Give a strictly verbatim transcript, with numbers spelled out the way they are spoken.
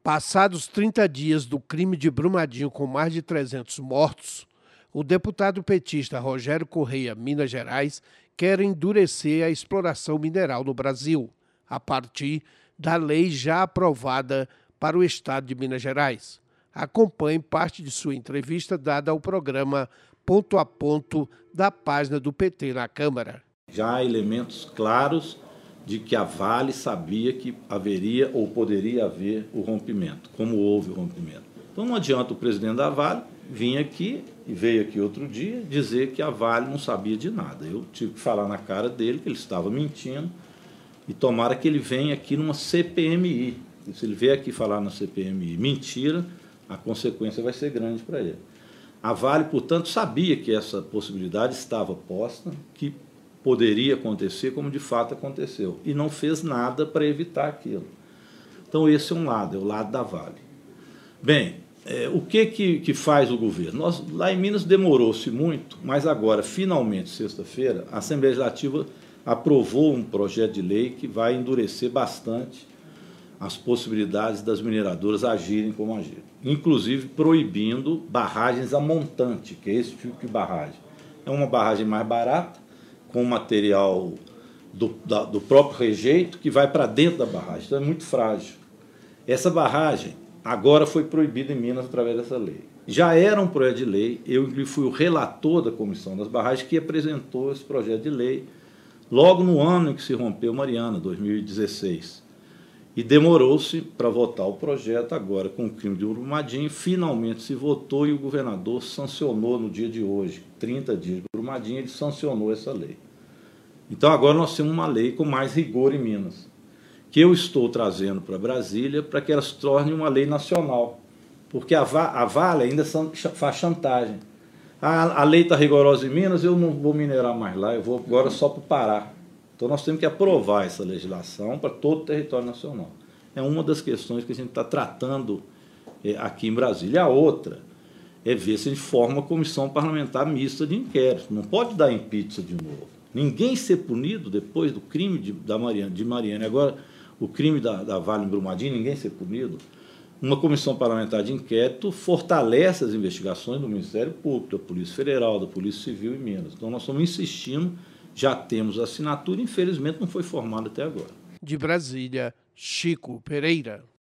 Passados trinta dias do crime de Brumadinho com mais de trezentos mortos, o deputado petista Rogério Correia, Minas Gerais, quer endurecer a exploração mineral no Brasil, a partir da lei já aprovada para o estado de Minas Gerais. Acompanhe parte de sua entrevista dada ao programa Ponto a Ponto da página do P T na Câmara. Já há elementos claros de que a Vale sabia que haveria ou poderia haver o rompimento, como houve o rompimento. Então não adianta o presidente da Vale vir aqui, e veio aqui outro dia, dizer que a Vale não sabia de nada. Eu tive que falar na cara dele que ele estava mentindo, e tomara que ele venha aqui numa C P M I. E se ele vier aqui falar na C P M I mentira, a consequência vai ser grande para ele. A Vale, portanto, sabia que essa possibilidade estava posta, que poderia acontecer, como de fato aconteceu, e não fez nada para evitar aquilo. Então esse é um lado, é o lado da Vale. Bem, é, o que, que que faz o governo? Nós, lá em Minas demorou-se muito, mas agora, finalmente, sexta-feira, a Assembleia Legislativa aprovou um projeto de lei que vai endurecer bastante as possibilidades das mineradoras agirem como agiram, inclusive proibindo barragens a montante, que é esse tipo de barragem. É uma barragem mais barata, com material do, da, do próprio rejeito, que vai para dentro da barragem. Então é muito frágil. Essa barragem agora foi proibida em Minas através dessa lei. Já era um projeto de lei, eu fui o relator da Comissão das Barragens que apresentou esse projeto de lei logo no ano em que se rompeu Mariana, dois mil e dezesseis. E demorou-se para votar o projeto agora com o crime de Brumadinho. Finalmente se votou e o governador sancionou no dia de hoje, trinta dias de Brumadinho, ele sancionou essa lei. Então agora nós temos uma lei com mais rigor em Minas, que eu estou trazendo para Brasília para que ela se torne uma lei nacional, porque a, Va a Vale ainda faz chantagem. A, a lei está rigorosa em Minas, eu não vou minerar mais lá, eu vou agora só para o Pará. Então nós temos que aprovar essa legislação para todo o território nacional. É uma das questões que a gente está tratando é, aqui em Brasília. A outra é ver se a gente forma uma comissão parlamentar mista de inquérito. Não pode dar impeachment de novo. Ninguém ser punido depois do crime de, da Mariana, de Mariana. Agora, o crime da, da Vale em Brumadinho, ninguém ser punido. Uma comissão parlamentar de inquérito fortalece as investigações do Ministério Público, da Polícia Federal, da Polícia Civil em Minas. Então nós estamos insistindo. Já temos a assinatura, infelizmente não foi formada até agora. De Brasília, Chico Pereira.